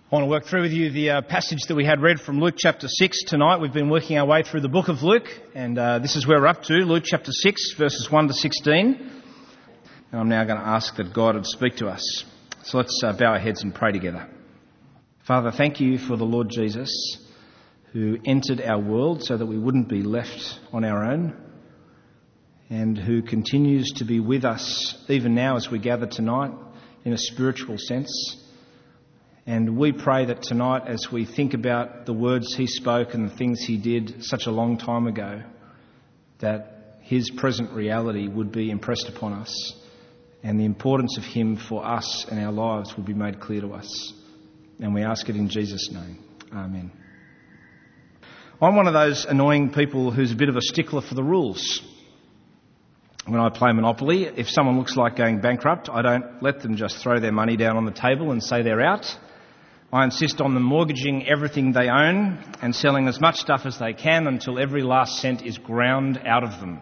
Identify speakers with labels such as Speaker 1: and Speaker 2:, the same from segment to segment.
Speaker 1: I want to work through with you the passage that we had read from Luke chapter 6 tonight. We've been working our way through the book of Luke, and this is where we're up to, Luke chapter 6, verses 1 to 16. And I'm now going to ask that God would speak to us. So let's bow our heads and pray together. Father, thank you for the Lord Jesus, who entered our world so that we wouldn't be left on our own, and who continues to be with us even now as we gather tonight in a spiritual sense. And we pray that tonight, as we think about the words he spoke and the things he did such a long time ago, that his present reality would be impressed upon us and the importance of him for us and our lives would be made clear to us. And we ask it in Jesus' name. Amen. I'm one of those annoying people who's a bit of a stickler for the rules. When I play Monopoly, if someone looks like going bankrupt, I don't let them just throw their money down on the table and say they're out. I insist on them mortgaging everything they own and selling as much stuff as they can until every last cent is ground out of them.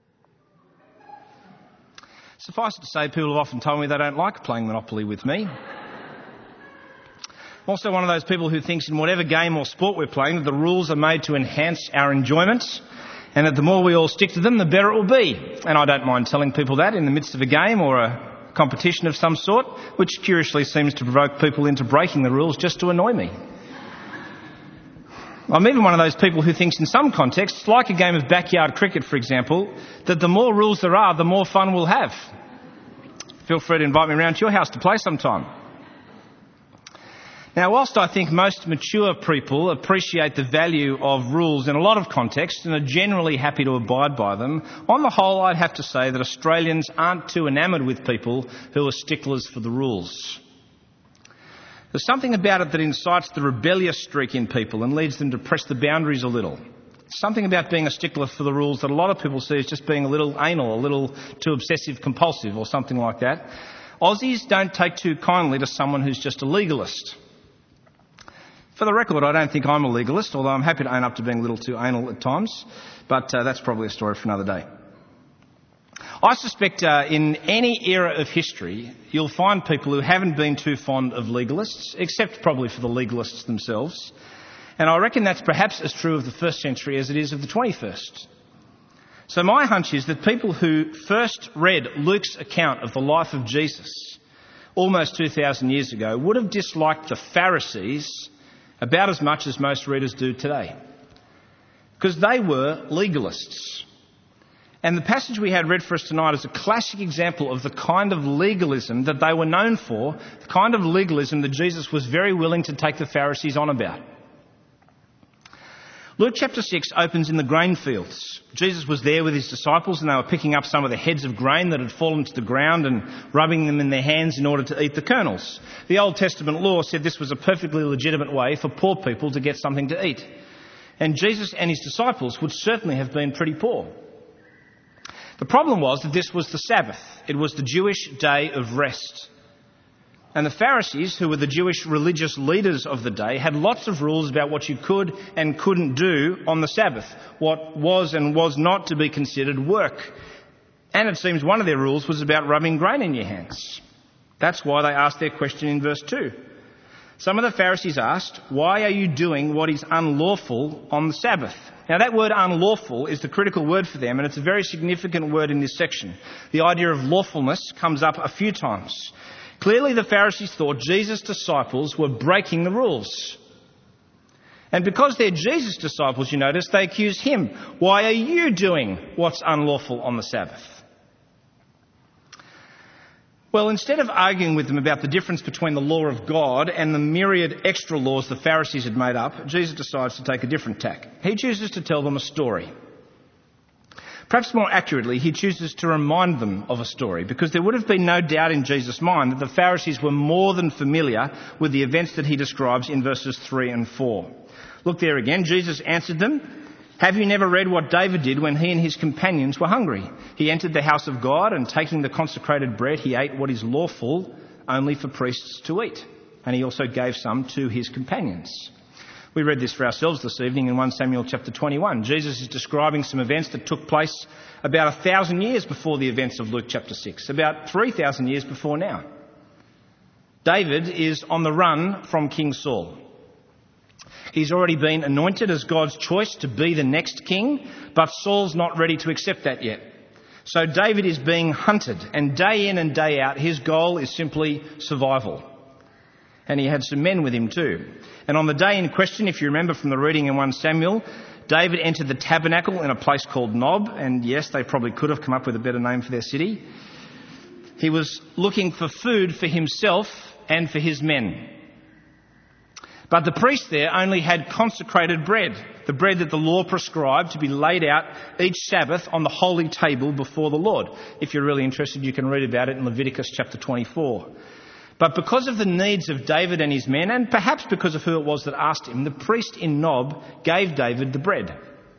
Speaker 1: Suffice it to say, people have often told me they don't like playing Monopoly with me. I'm also one of those people who thinks in whatever game or sport we're playing that the rules are made to enhance our enjoyment and that the more we all stick to them, the better it will be. And I don't mind telling people that in the midst of a game or a competition of some sort, which curiously seems to provoke people into breaking the rules just to annoy me. I'm even one of those people who thinks in some contexts, like a game of backyard cricket, for example, that the more rules there are, the more fun we'll have. Feel free to invite me around to your house to play sometime. Now, whilst I think most mature people appreciate the value of rules in a lot of contexts and are generally happy to abide by them, on the whole I'd have to say that Australians aren't too enamoured with people who are sticklers for the rules. There's something about it that incites the rebellious streak in people and leads them to press the boundaries a little. Something about being a stickler for the rules that a lot of people see as just being a little anal, a little too obsessive compulsive or something like that. Aussies don't take too kindly to someone who's just a legalist. For the record, I don't think I'm a legalist, although I'm happy to own up to being a little too anal at times, but that's probably a story for another day. I suspect in any era of history, you'll find people who haven't been too fond of legalists, except probably for the legalists themselves. And I reckon that's perhaps as true of the first century as it is of the 21st. So my hunch is that people who first read Luke's account of the life of Jesus almost 2,000 years ago would have disliked the Pharisees about as much as most readers do today, because they were legalists. And the passage we had read for us tonight is a classic example of the kind of legalism that they were known for, the kind of legalism that Jesus was very willing to take the Pharisees on about. Luke chapter 6 opens in the grain fields. Jesus was there with his disciples and they were picking up some of the heads of grain that had fallen to the ground and rubbing them in their hands in order to eat the kernels. The Old Testament law said this was a perfectly legitimate way for poor people to get something to eat. And Jesus and his disciples would certainly have been pretty poor. The problem was that this was the Sabbath. It was the Jewish day of rest. And the Pharisees, who were the Jewish religious leaders of the day, had lots of rules about what you could and couldn't do on the Sabbath, what was and was not to be considered work. And it seems one of their rules was about rubbing grain in your hands. That's why they asked their question in verse 2. Some of the Pharisees asked, "Why are you doing what is unlawful on the Sabbath?" Now that word unlawful is the critical word for them, and it's a very significant word in this section. The idea of lawfulness comes up a few times. Clearly the Pharisees thought Jesus' disciples were breaking the rules. And because they're Jesus' disciples, you notice, they accuse him. Why are you doing what's unlawful on the Sabbath? Well, instead of arguing with them about the difference between the law of God and the myriad extra laws the Pharisees had made up, Jesus decides to take a different tack. He chooses to tell them a story. Perhaps more accurately, he chooses to remind them of a story, because there would have been no doubt in Jesus' mind that the Pharisees were more than familiar with the events that he describes in verses 3 and 4. Look there again. Jesus answered them, "Have you never read what David did when he and his companions were hungry? He entered the house of God and taking the consecrated bread, he ate what is lawful only for priests to eat. And he also gave some to his companions." We read this for ourselves this evening in 1 Samuel chapter 21. Jesus is describing some events that took place about 1,000 years before the events of Luke chapter 6, about 3,000 years before now. David is on the run from King Saul. He's already been anointed as God's choice to be the next king, but Saul's not ready to accept that yet. So David is being hunted, and day in and day out, his goal is simply survival. And he had some men with him too. And on the day in question, if you remember from the reading in 1 Samuel, David entered the tabernacle in a place called Nob, and yes, they probably could have come up with a better name for their city. He was looking for food for himself and for his men. But the priest there only had consecrated bread, the bread that the law prescribed to be laid out each Sabbath on the holy table before the Lord. If you're really interested, you can read about it in Leviticus chapter 24. But because of the needs of David and his men, and perhaps because of who it was that asked him, the priest in Nob gave David the bread.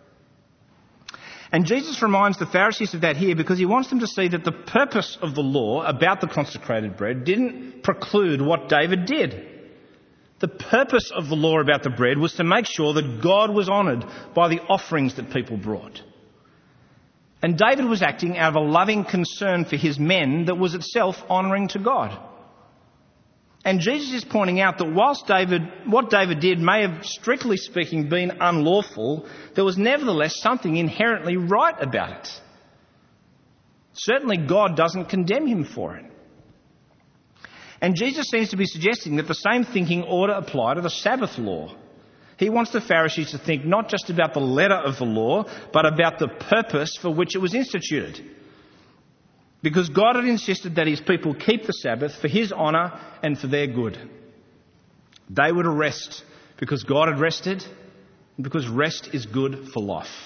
Speaker 1: And Jesus reminds the Pharisees of that here because he wants them to see that the purpose of the law about the consecrated bread didn't preclude what David did. The purpose of the law about the bread was to make sure that God was honoured by the offerings that people brought. And David was acting out of a loving concern for his men that was itself honouring to God. And Jesus is pointing out that whilst what David did may have, strictly speaking, been unlawful, there was nevertheless something inherently right about it. Certainly God doesn't condemn him for it. And Jesus seems to be suggesting that the same thinking ought to apply to the Sabbath law. He wants the Pharisees to think not just about the letter of the law, but about the purpose for which it was instituted. Because God had insisted that his people keep the Sabbath for his honour and for their good. They were to rest because God had rested and because rest is good for life.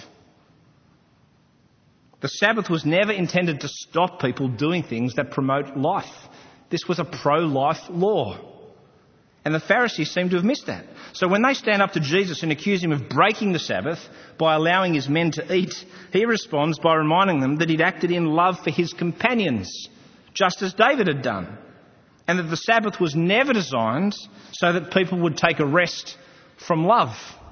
Speaker 1: The Sabbath was never intended to stop people doing things that promote life. This was a pro-life law. And the Pharisees seem to have missed that. So when they stand up to Jesus and accuse him of breaking the Sabbath by allowing his men to eat, he responds by reminding them that he'd acted in love for his companions, just as David had done. And that the Sabbath was never designed so that people would take a rest from love.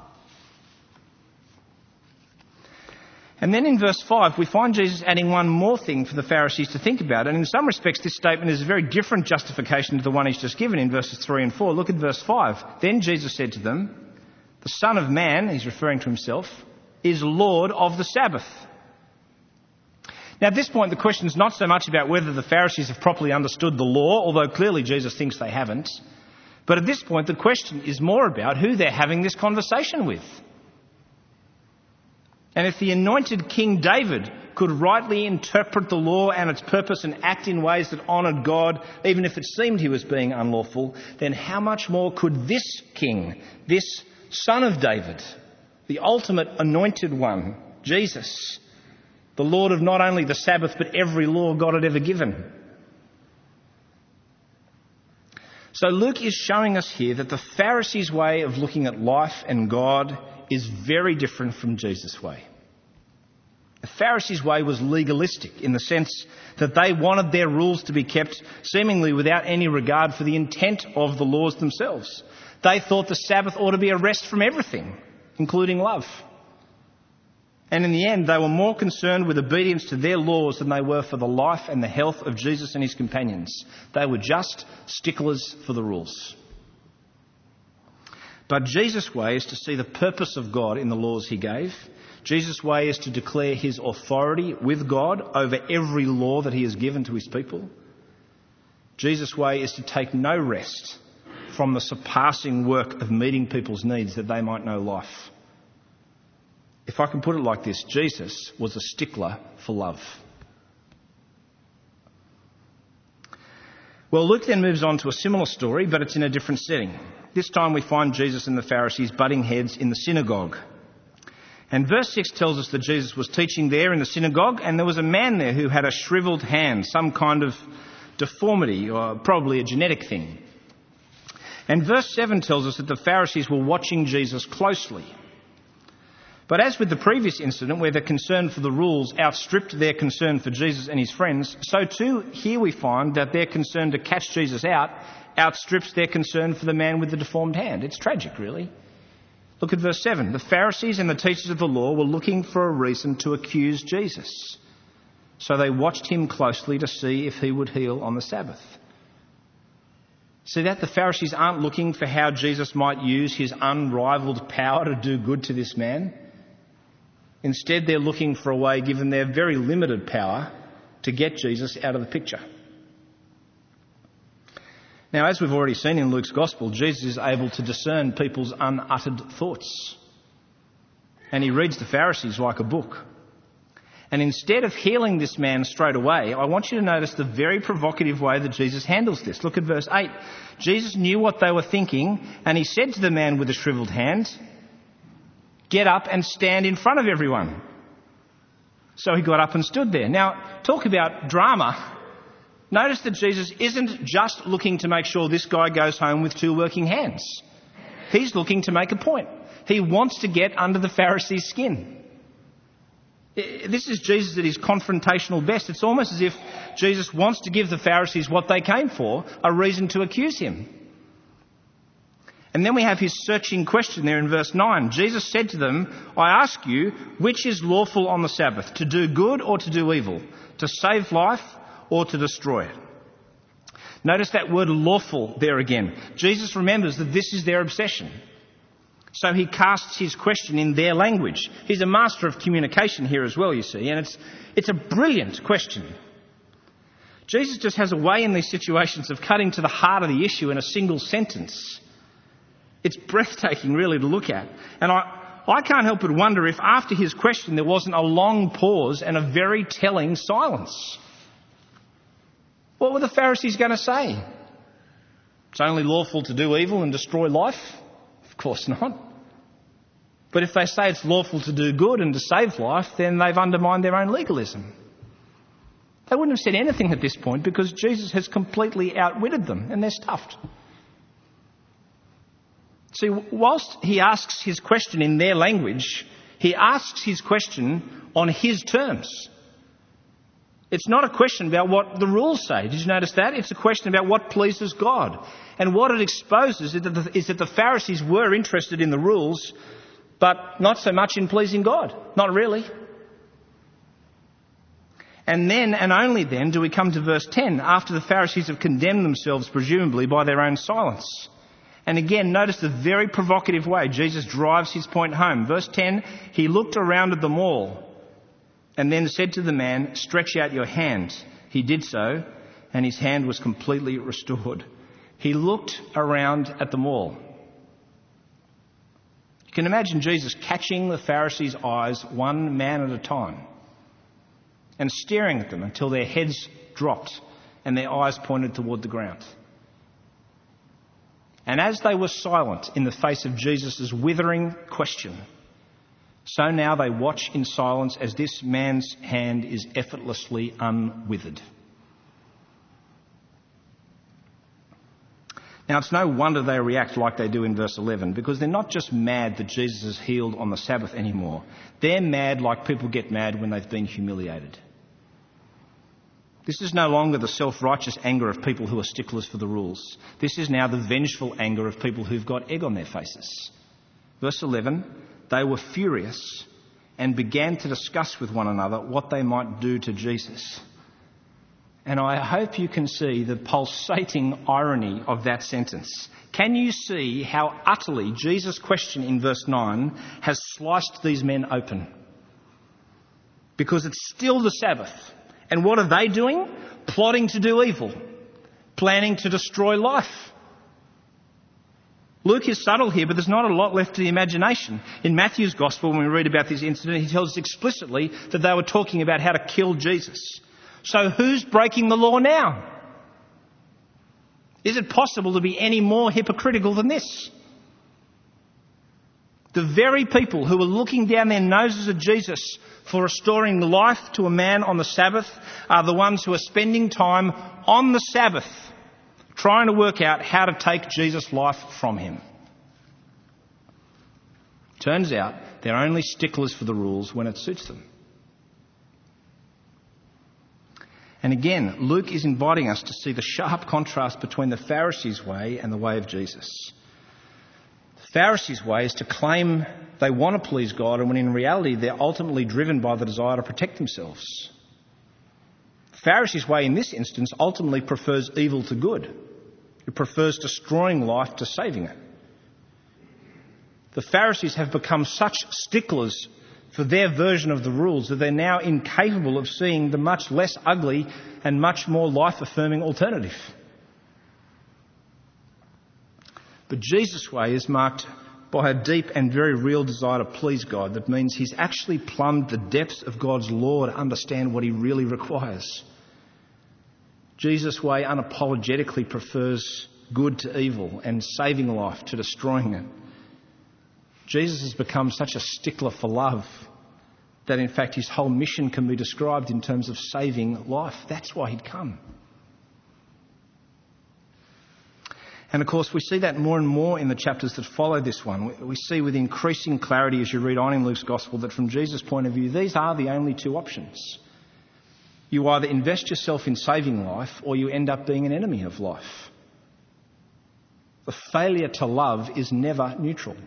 Speaker 1: And then in verse 5, we find Jesus adding one more thing for the Pharisees to think about. And in some respects, this statement is a very different justification to the one he's just given in verses 3 and 4. Look at verse 5. Then Jesus said to them, "The Son of Man," he's referring to himself, "is Lord of the Sabbath." Now at this point, the question is not so much about whether the Pharisees have properly understood the law, although clearly Jesus thinks they haven't. But at this point, the question is more about who they're having this conversation with. And if the anointed King David could rightly interpret the law and its purpose and act in ways that honoured God, even if it seemed he was being unlawful, then how much more could this king, this son of David, the ultimate anointed one, Jesus, the Lord of not only the Sabbath but every law God had ever given? So Luke is showing us here that the Pharisees' way of looking at life and God is very different from Jesus' way. The Pharisees' way was legalistic in the sense that they wanted their rules to be kept seemingly without any regard for the intent of the laws themselves. They thought the Sabbath ought to be a rest from everything, including love. And in the end, they were more concerned with obedience to their laws than they were for the life and the health of Jesus and his companions. They were just sticklers for the rules. But Jesus' way is to see the purpose of God in the laws he gave. Jesus' way is to declare his authority with God over every law that he has given to his people. Jesus' way is to take no rest from the surpassing work of meeting people's needs that they might know life. If I can put it like this, Jesus was a stickler for love. Well, Luke then moves on to a similar story, but it's in a different setting. This time we find Jesus and the Pharisees butting heads in the synagogue. And verse 6 tells us that Jesus was teaching there in the synagogue, and there was a man there who had a shriveled hand, some kind of deformity, or probably a genetic thing. And verse 7 tells us that the Pharisees were watching Jesus closely. But as with the previous incident where their concern for the rules outstripped their concern for Jesus and his friends, so too here we find that their concern to catch Jesus out outstrips their concern for the man with the deformed hand. It's tragic, really. Look at verse 7. The Pharisees and the teachers of the law were looking for a reason to accuse Jesus. So they watched him closely to see if he would heal on the Sabbath. See that? The Pharisees aren't looking for how Jesus might use his unrivaled power to do good to this man. Instead, they're looking for a way, given their very limited power, to get Jesus out of the picture. Now, as we've already seen in Luke's Gospel, Jesus is able to discern people's unuttered thoughts. And he reads the Pharisees like a book. And instead of healing this man straight away, I want you to notice the very provocative way that Jesus handles this. Look at verse 8. Jesus knew what they were thinking, and he said to the man with the shriveled hand, "Get up and stand in front of everyone." So he got up and stood there. Now, talk about drama. Notice that Jesus isn't just looking to make sure this guy goes home with 2 working hands. He's looking to make a point. He wants to get under the Pharisees' skin. This is Jesus at his confrontational best. It's almost as if Jesus wants to give the Pharisees what they came for, a reason to accuse him. And then we have his searching question there in verse 9. Jesus said to them, "I ask you, which is lawful on the Sabbath, to do good or to do evil, to save life or to destroy it?" Notice that word lawful there again. Jesus remembers that this is their obsession. So he casts his question in their language. He's a master of communication here as well, you see, and it's a brilliant question. Jesus just has a way in these situations of cutting to the heart of the issue in a single sentence. It's breathtaking, really, to look at. And I can't help but wonder if after his question there wasn't a long pause and a very telling silence. What were the Pharisees going to say? It's only lawful to do evil and destroy life? Of course not. But if they say it's lawful to do good and to save life, then they've undermined their own legalism. They wouldn't have said anything at this point because Jesus has completely outwitted them and they're stuffed. See, whilst he asks his question in their language, he asks his question on his terms. It's not a question about what the rules say. Did you notice that? It's a question about what pleases God. And what it exposes is that the Pharisees were interested in the rules, but not so much in pleasing God. Not really. And then, and only then, do we come to verse 10, after the Pharisees have condemned themselves, presumably, by their own silence. And again, notice the very provocative way Jesus drives his point home. Verse 10, he looked around at them all and then said to the man, "Stretch out your hand." He did so, and his hand was completely restored. He looked around at them all. You can imagine Jesus catching the Pharisees' eyes one man at a time and staring at them until their heads dropped and their eyes pointed toward the ground. And as they were silent in the face of Jesus' withering question, so now they watch in silence as this man's hand is effortlessly unwithered. Now, it's no wonder they react like they do in verse 11, because they're not just mad that Jesus is healed on the Sabbath anymore. They're mad like people get mad when they've been humiliated. This is no longer the self-righteous anger of people who are sticklers for the rules. This is now the vengeful anger of people who've got egg on their faces. Verse 11, they were furious and began to discuss with one another what they might do to Jesus. And I hope you can see the pulsating irony of that sentence. Can you see how utterly Jesus' question in verse 9 has sliced these men open? Because it's still the Sabbath. And what are they doing? Plotting to do evil. Planning to destroy life. Luke is subtle here, but there's not a lot left to the imagination. In Matthew's Gospel, when we read about this incident, he tells us explicitly that they were talking about how to kill Jesus. So who's breaking the law now? Is it possible to be any more hypocritical than this? The very people who are looking down their noses at Jesus for restoring life to a man on the Sabbath are the ones who are spending time on the Sabbath trying to work out how to take Jesus' life from him. Turns out they're only sticklers for the rules when it suits them. And again, Luke is inviting us to see the sharp contrast between the Pharisees' way and the way of Jesus. The Pharisees' way is to claim they want to please God, and when in reality they're ultimately driven by the desire to protect themselves. The Pharisees' way in this instance ultimately prefers evil to good. who prefers destroying life to saving it. The Pharisees have become such sticklers for their version of the rules that they're now incapable of seeing the much less ugly and much more life-affirming alternative. But Jesus' way is marked by a deep and very real desire to please God. That means he's actually plumbed the depths of God's law to understand what he really requires. Jesus' way unapologetically prefers good to evil and saving life to destroying it. Jesus has become such a stickler for love that in fact his whole mission can be described in terms of saving life. That's why he'd come. And of course we see that more and more in the chapters that follow this one. We see with increasing clarity as you read on in Luke's Gospel that from Jesus' point of view, these are the only two options. You either invest yourself in saving life or you end up being an enemy of life. The failure to love is never neutral.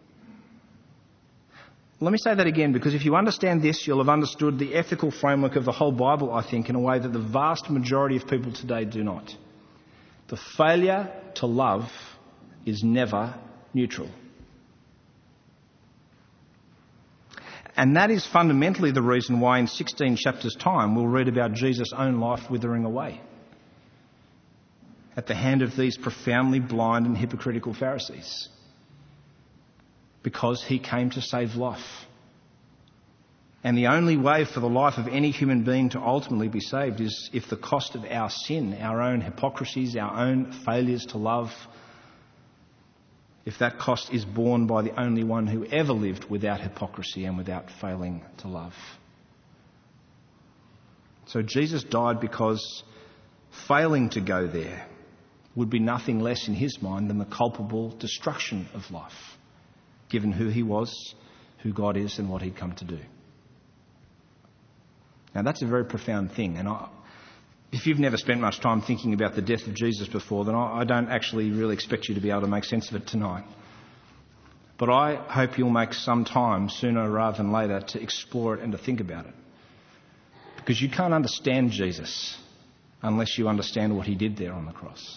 Speaker 1: Let me say that again, because if you understand this, you'll have understood the ethical framework of the whole Bible, I think, in a way that the vast majority of people today do not. The failure to love is never neutral. And that is fundamentally the reason why in 16 chapters' time we'll read about Jesus' own life withering away at the hand of these profoundly blind and hypocritical Pharisees. Because he came to save life. And the only way for the life of any human being to ultimately be saved is if the cost of our sin, our own hypocrisies, our own failures to love, if that cost is borne by the only one who ever lived without hypocrisy and without failing to love. So Jesus died because failing to go there would be nothing less in his mind than the culpable destruction of life, given who he was, who God is, and what he'd come to do. Now that's a very profound thing, and if you've never spent much time thinking about the death of Jesus before, then I don't actually really expect you to be able to make sense of it tonight. But I hope you'll make some time, sooner rather than later, to explore it and to think about it. Because you can't understand Jesus unless you understand what he did there on the cross.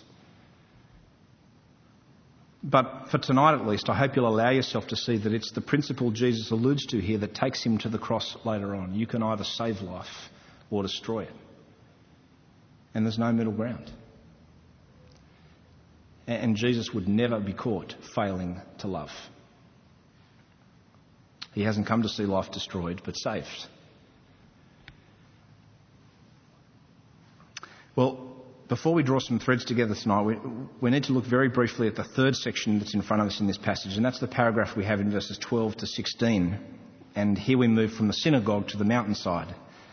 Speaker 1: But for tonight at least, I hope you'll allow yourself to see that it's the principle Jesus alludes to here that takes him to the cross later on. You can either save life or destroy it. And there's no middle ground. And Jesus would never be caught failing to love. He hasn't come to see life destroyed, but saved. Well, before we draw some threads together tonight, we need to look very briefly at the third section that's in front of us in this passage, and that's the paragraph we have in verses 12 to 16. And here we move from the synagogue to the mountainside.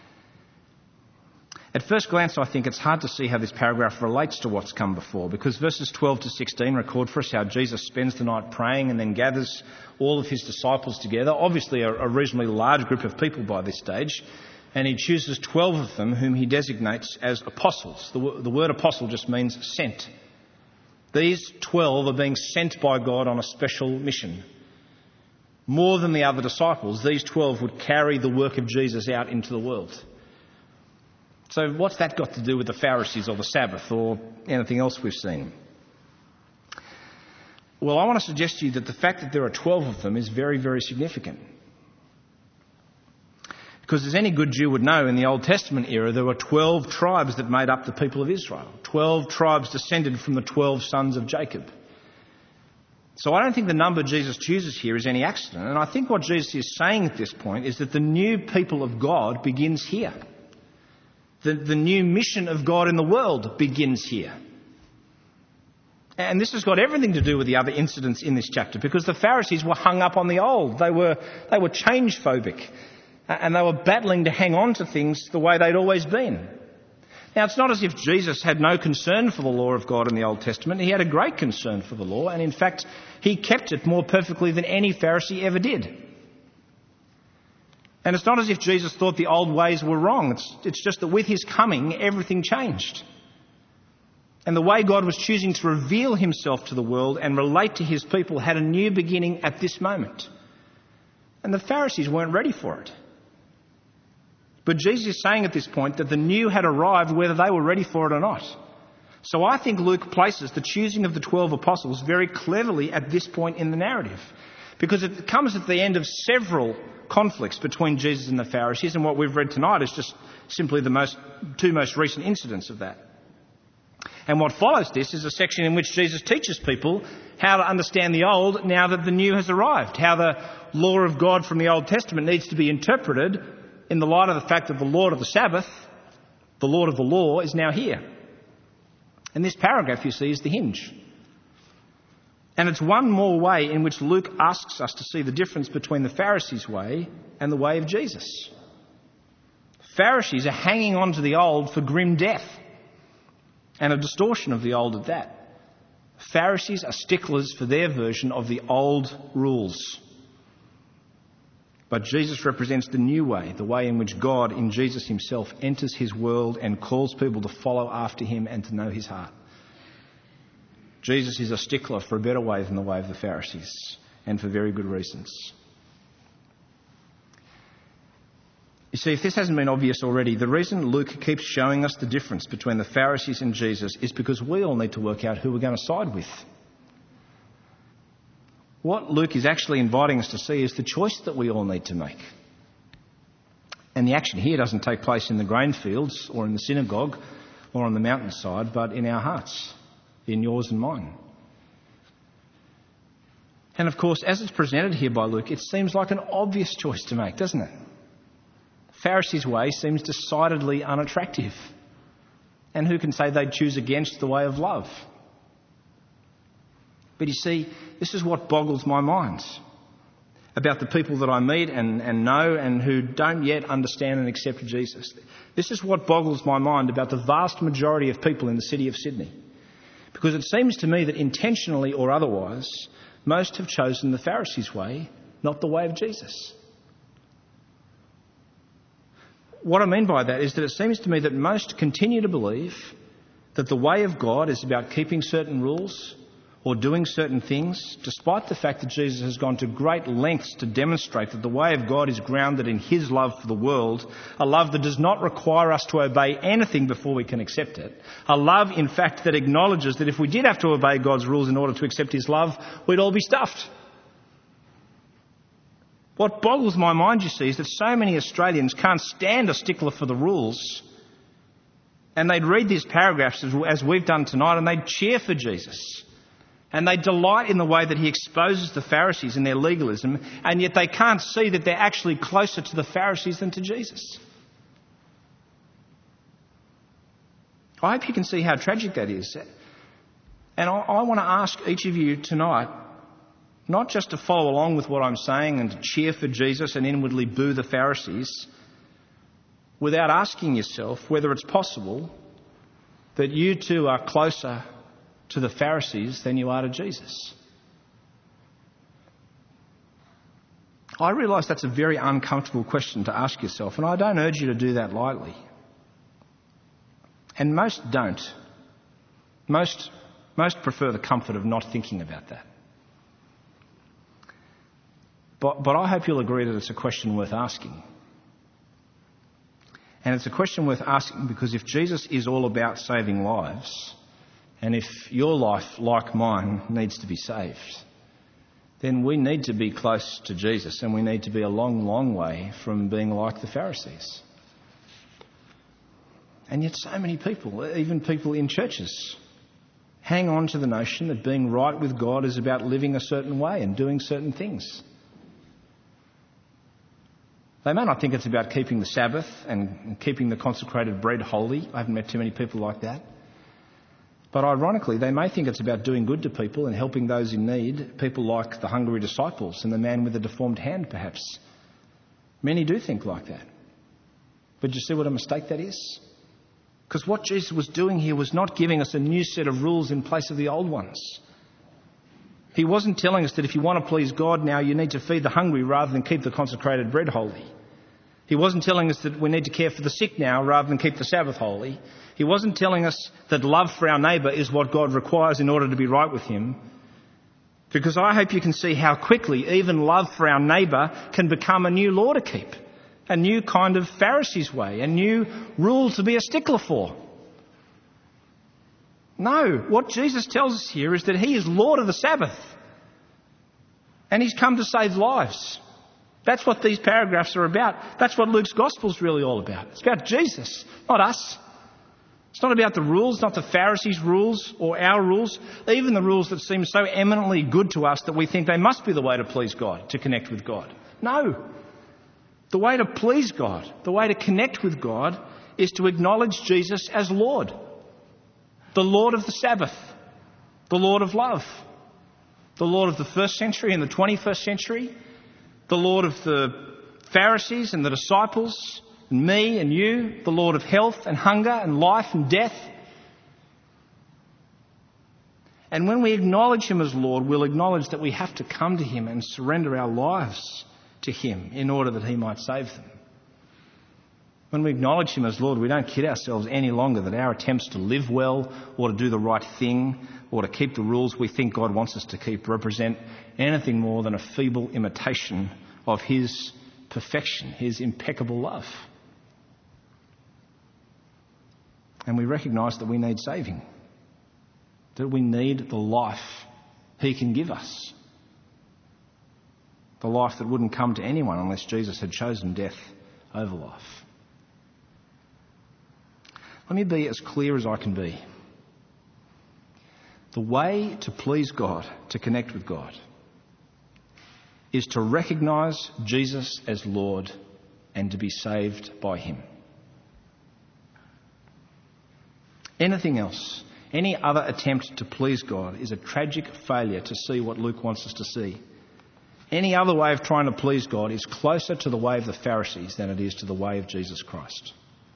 Speaker 1: At first glance, I think it's hard to see how this paragraph relates to what's come before, because verses 12 to 16 record for us how Jesus spends the night praying and then gathers all of his disciples together, obviously a reasonably large group of people by this stage, and he chooses 12 of them whom he designates as apostles. The word apostle just means sent. These 12 are being sent by God on a special mission. More than the other disciples, these 12 would carry the work of Jesus out into the world. So what's that got to do with the Pharisees or the Sabbath or anything else we've seen? Well, I want to suggest to you that the fact that there are 12 of them is very, very significant. Because as any good Jew would know, in the Old Testament era, there were 12 tribes that made up the people of Israel. 12 tribes descended from the 12 sons of Jacob. So I don't think the number Jesus chooses here is any accident. And I think what Jesus is saying at this point is that the new people of God begins here. The new mission of God in the world begins here. And this has got everything to do with the other incidents in this chapter, because the Pharisees were hung up on the old. They were change phobic. And they were battling to hang on to things the way they'd always been. Now, it's not as if Jesus had no concern for the law of God in the Old Testament. He had a great concern for the law, and in fact, he kept it more perfectly than any Pharisee ever did. And it's not as if Jesus thought the old ways were wrong. It's just that with his coming, everything changed. And the way God was choosing to reveal himself to the world and relate to his people had a new beginning at this moment. And the Pharisees weren't ready for it. But Jesus is saying at this point that the new had arrived whether they were ready for it or not. So I think Luke places the choosing of the 12 apostles very cleverly at this point in the narrative, because it comes at the end of several conflicts between Jesus and the Pharisees, and what we've read tonight is just simply the two most recent incidents of that. And what follows this is a section in which Jesus teaches people how to understand the old now that the new has arrived, how the law of God from the Old Testament needs to be interpreted in the light of the fact that the Lord of the Sabbath, the Lord of the law, is now here. And this paragraph, you see, is the hinge. And it's one more way in which Luke asks us to see the difference between the Pharisees' way and the way of Jesus. Pharisees are hanging on to the old for grim death, and a distortion of the old at that. Pharisees are sticklers for their version of the old rules. But Jesus represents the new way, the way in which God, in Jesus himself, enters his world and calls people to follow after him and to know his heart. Jesus is a stickler for a better way than the way of the Pharisees, and for very good reasons. You see, if this hasn't been obvious already, the reason Luke keeps showing us the difference between the Pharisees and Jesus is because we all need to work out who we're going to side with. What Luke is actually inviting us to see is the choice that we all need to make. And the action here doesn't take place in the grain fields or in the synagogue or on the mountainside, but in our hearts, in yours and mine. And of course, as it's presented here by Luke, it seems like an obvious choice to make, doesn't it? Pharisees' way seems decidedly unattractive. And who can say they'd choose against the way of love? But you see, this is what boggles my mind about the people that I meet and know and who don't yet understand and accept Jesus. This is what boggles my mind about the vast majority of people in the city of Sydney. Because it seems to me that intentionally or otherwise, most have chosen the Pharisees' way, not the way of Jesus. What I mean by that is that it seems to me that most continue to believe that the way of God is about keeping certain rules or doing certain things, despite the fact that Jesus has gone to great lengths to demonstrate that the way of God is grounded in his love for the world, a love that does not require us to obey anything before we can accept it, a love, in fact, that acknowledges that if we did have to obey God's rules in order to accept his love, we'd all be stuffed. What boggles my mind, you see, is that so many Australians can't stand a stickler for the rules, and they'd read these paragraphs as we've done tonight, and they'd cheer for Jesus. And they delight in the way that he exposes the Pharisees in their legalism, and yet they can't see that they're actually closer to the Pharisees than to Jesus. I hope you can see how tragic that is. And I want to ask each of you tonight, not just to follow along with what I'm saying and to cheer for Jesus and inwardly boo the Pharisees, without asking yourself whether it's possible that you too are closer to the Pharisees than you are to Jesus. I realise that's a very uncomfortable question to ask yourself, and I don't urge you to do that lightly. And most don't. Most prefer the comfort of not thinking about that. But I hope you'll agree that it's a question worth asking. And it's a question worth asking because if Jesus is all about saving lives, and if your life, like mine, needs to be saved, then we need to be close to Jesus, and we need to be a long, long way from being like the Pharisees. And yet so many people, even people in churches, hang on to the notion that being right with God is about living a certain way and doing certain things. They may not think it's about keeping the Sabbath and keeping the consecrated bread holy. I haven't met too many people like that. But ironically, they may think it's about doing good to people and helping those in need, people like the hungry disciples and the man with the deformed hand, perhaps. Many do think like that. But you see what a mistake that is? Because what Jesus was doing here was not giving us a new set of rules in place of the old ones. He wasn't telling us that if you want to please God now, you need to feed the hungry rather than keep the consecrated bread holy. He wasn't telling us that we need to care for the sick now rather than keep the Sabbath holy. He wasn't telling us that love for our neighbour is what God requires in order to be right with him. Because I hope you can see how quickly even love for our neighbour can become a new law to keep, a new kind of Pharisees' way, a new rule to be a stickler for. No, what Jesus tells us here is that he is Lord of the Sabbath. And he's come to save lives. That's what these paragraphs are about. That's what Luke's gospel is really all about. It's about Jesus, not us. It's not about the rules, not the Pharisees' rules or our rules, even the rules that seem so eminently good to us that we think they must be the way to please God, to connect with God. No. The way to please God, the way to connect with God, is to acknowledge Jesus as Lord. The Lord of the Sabbath. The Lord of love. The Lord of the first century and the 21st century. The Lord of the Pharisees and the disciples, and me and you, the Lord of health and hunger and life and death. And when we acknowledge him as Lord, we'll acknowledge that we have to come to him and surrender our lives to him in order that he might save them. When we acknowledge him as Lord, we don't kid ourselves any longer that our attempts to live well or to do the right thing or to keep the rules we think God wants us to keep represent anything more than a feeble imitation of his perfection, his impeccable love. And we recognise that we need saving, that we need the life he can give us, the life that wouldn't come to anyone unless Jesus had chosen death over life. Let me be as clear as I can be. The way to please God, to connect with God, is to recognise Jesus as Lord and to be saved by him. Anything else, any other attempt to please God is a tragic failure to see what Luke wants us to see. Any other way of trying to please God is closer to the way of the Pharisees than it is to the way of Jesus Christ.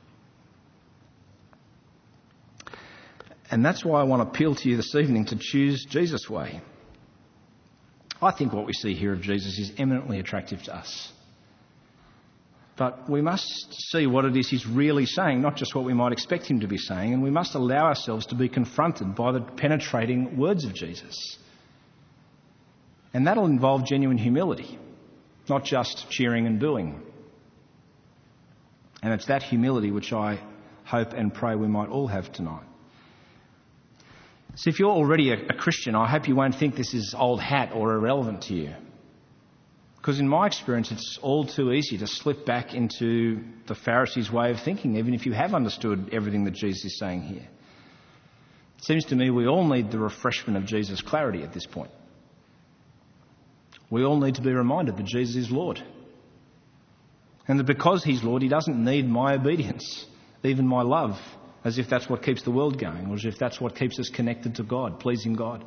Speaker 1: And that's why I want to appeal to you this evening to choose Jesus' way. I think what we see here of Jesus is eminently attractive to us. But we must see what it is he's really saying, not just what we might expect him to be saying, and we must allow ourselves to be confronted by the penetrating words of Jesus. And that'll involve genuine humility, not just cheering and booing. And it's that humility which I hope and pray we might all have tonight. So if you're already a Christian, I hope you won't think this is old hat or irrelevant to you. Because in my experience, it's all too easy to slip back into the Pharisees' way of thinking, even if you have understood everything that Jesus is saying here. It seems to me we all need the refreshment of Jesus' clarity at this point. We all need to be reminded that Jesus is Lord. And that because he's Lord, he doesn't need my obedience, even my love, as if that's what keeps the world going, or as if that's what keeps us connected to God, pleasing God.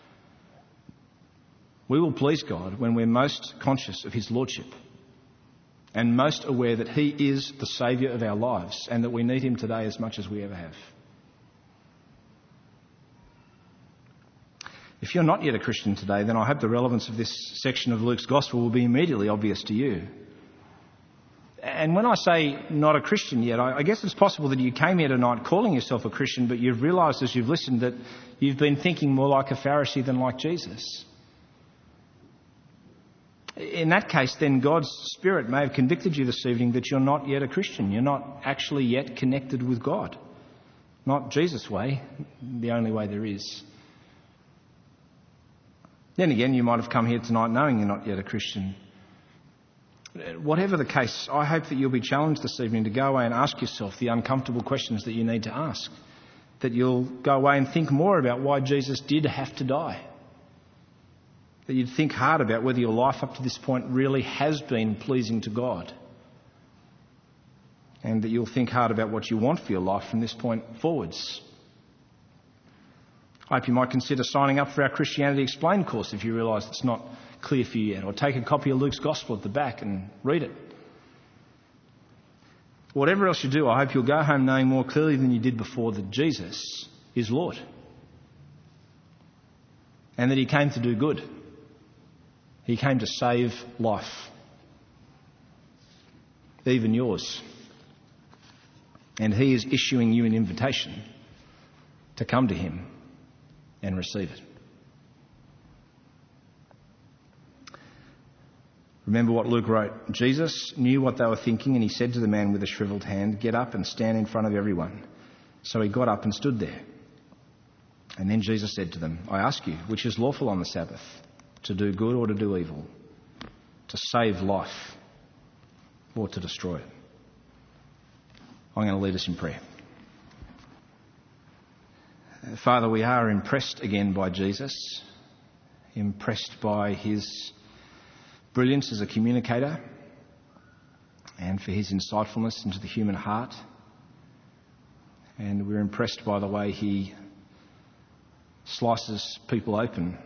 Speaker 1: We will please God when we're most conscious of his lordship and most aware that he is the saviour of our lives and that we need him today as much as we ever have. If you're not yet a Christian today, then I hope the relevance of this section of Luke's Gospel will be immediately obvious to you. And when I say not a Christian yet, I guess it's possible that you came here tonight calling yourself a Christian, but you've realised as you've listened that you've been thinking more like a Pharisee than like Jesus. In that case, then God's Spirit may have convicted you this evening that you're not yet a Christian. You're not actually yet connected with God. Not Jesus' way, the only way there is. Then again, you might have come here tonight knowing you're not yet a Christian. Whatever the case, I hope that you'll be challenged this evening to go away and ask yourself the uncomfortable questions that you need to ask. That you'll go away and think more about why Jesus did have to die. That you'd think hard about whether your life up to this point really has been pleasing to God. And that you'll think hard about what you want for your life from this point forwards. I hope you might consider signing up for our Christianity Explained course if you realise it's not clear for you yet. Or take a copy of Luke's Gospel at the back and read it. Whatever else you do, I hope you'll go home knowing more clearly than you did before that Jesus is Lord. And that he came to do good. He came to save life. Even yours. And he is issuing you an invitation to come to him and receive it. Remember what Luke wrote. Jesus knew what they were thinking and he said to the man with the shriveled hand, "Get up and stand in front of everyone." So he got up and stood there. And then Jesus said to them, I ask you, which is lawful on the Sabbath, to do good or to do evil, to save life or to destroy it? I'm going to lead us in prayer. Father, we are impressed again by Jesus, impressed by his brilliance as a communicator and for his insightfulness into the human heart. And we're impressed by the way he slices people open.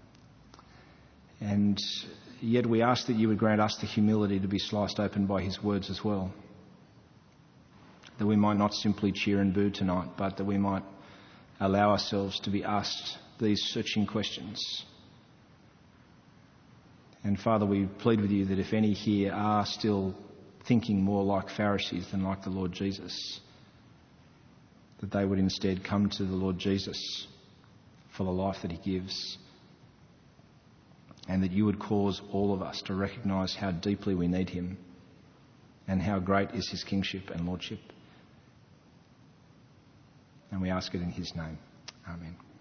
Speaker 1: And yet we ask that you would grant us the humility to be sliced open by his words as well. That we might not simply cheer and boo tonight, but that we might allow ourselves to be asked these searching questions. And Father, we plead with you that if any here are still thinking more like Pharisees than like the Lord Jesus, that they would instead come to the Lord Jesus for the life that he gives, and that you would cause all of us to recognise how deeply we need him and how great is his kingship and lordship. And we ask it in his name. Amen.